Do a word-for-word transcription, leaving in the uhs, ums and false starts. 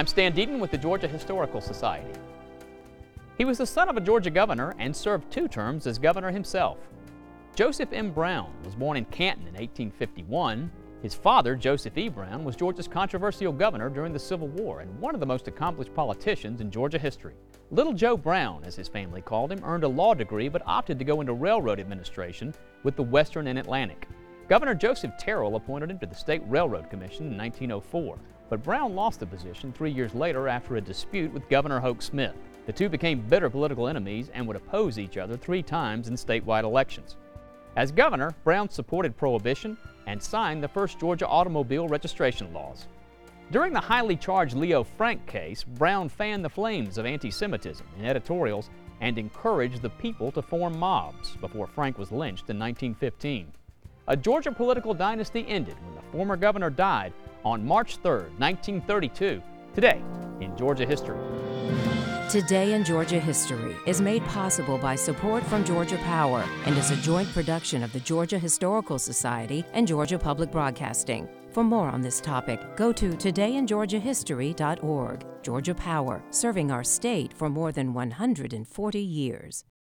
I'm Stan Deaton with the Georgia Historical Society. He was the son of a Georgia governor and served two terms as governor himself. Joseph M. Brown was born in Canton in eighteen fifty-one. His father, Joseph E. Brown, was Georgia's controversial governor during the Civil War and one of the most accomplished politicians in Georgia history. Little Joe Brown, as his family called him, earned a law degree but opted to go into railroad administration with the Western and Atlantic. Governor Joseph Terrell appointed him to the State Railroad Commission in nineteen oh four, but Brown lost the position three years later after a dispute with Governor Hoke Smith. The two became bitter political enemies and would oppose each other three times in statewide elections. As governor, Brown supported Prohibition and signed the first Georgia automobile registration laws. During the highly charged Leo Frank case, Brown fanned the flames of anti-Semitism in editorials and encouraged the people to form mobs before Frank was lynched in nineteen fifteen. A Georgia political dynasty ended when the former governor died on March third, nineteen thirty-two, today in Georgia history. Today in Georgia History is made possible by support from Georgia Power and is a joint production of the Georgia Historical Society and Georgia Public Broadcasting. For more on this topic, go to today in georgia history dot org. Georgia Power, serving our state for more than one hundred forty years.